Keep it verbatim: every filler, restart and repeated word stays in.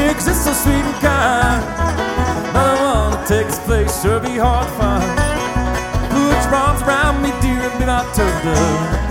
Yeah, 'cause it's so sweet and kind. Another one to take its place, sure be hard to find. Put your arms around me, dear, and be my turtle dove.